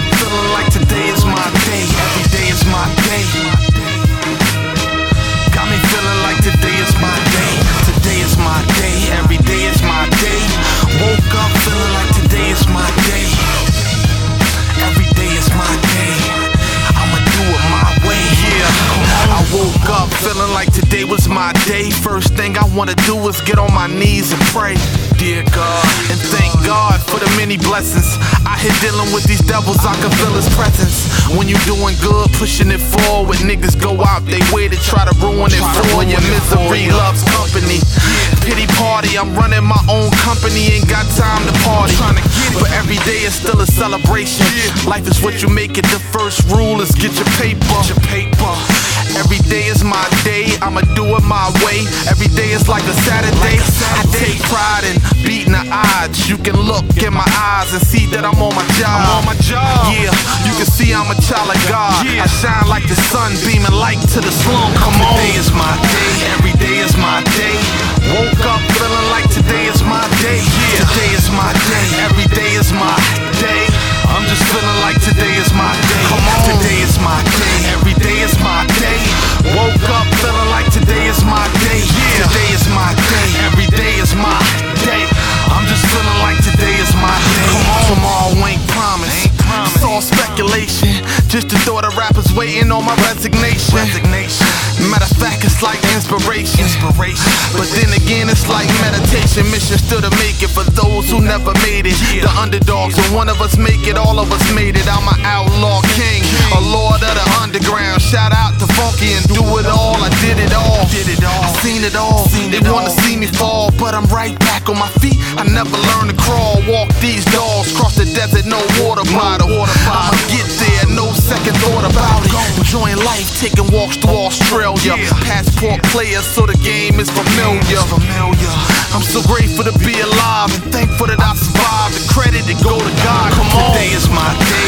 up feeling like today is my day. Every day is my day. Got me feeling like today is my day. Today is my day. Every day is my day. Woke up feeling like today is my day. Every day is my day. I'ma do it my way. Yeah. I woke up feeling like today was my day. First thing I wanna do is get on my knees and pray. Dear God, and thank God for the many blessings. I here dealing with these devils, I can feel his presence. When you doing good, pushing it forward, niggas go out they way to try to ruin it for you. Misery loves company. Pity party, I'm running my own company, ain't got time to party. But every day is still a celebration. Life is what you make it. The first rule is get your paper. Every day is my day, I'ma do it my way. Every day is like a Saturday. I take pride in beating the odds. You can look in my eyes and see that I'm on my job. Yeah, you can see I'm a child of God. I shine like the sun, beaming light to the slum. Come on. Today is my day, every day is my day. Woke up feeling like today is my day. Today is my day, every day is my day. I'm just feeling like today is my day. Come on. Today is my day, every day is my day. Woke up feeling like today is my day. Today is my day, every day is my day. I'm just feeling like today is my day. Tomorrow ain't promised. It's all speculation. Just the thought of rappers waiting on my resignation. Matter of fact, it's like inspiration. But then again, it's like meditation. Mission still to make it for those who never made it. The underdogs, when one of us make it, all of us made it. I'm an outlaw king, a lord of the underground. Shout out to Funky and do it all. I did it all. I seen it all. They wanna see me fall, but I'm right back on my feet. I never learned to crawl. Walk these dogs, cross the desert, no water bottle. I'ma get there, no second thought about it. Enjoying life, taking walks through Australia. Passport player, so the game is familiar. I'm so grateful to be alive and thankful that I survived. The credit to go to God. Come on. Today is my day.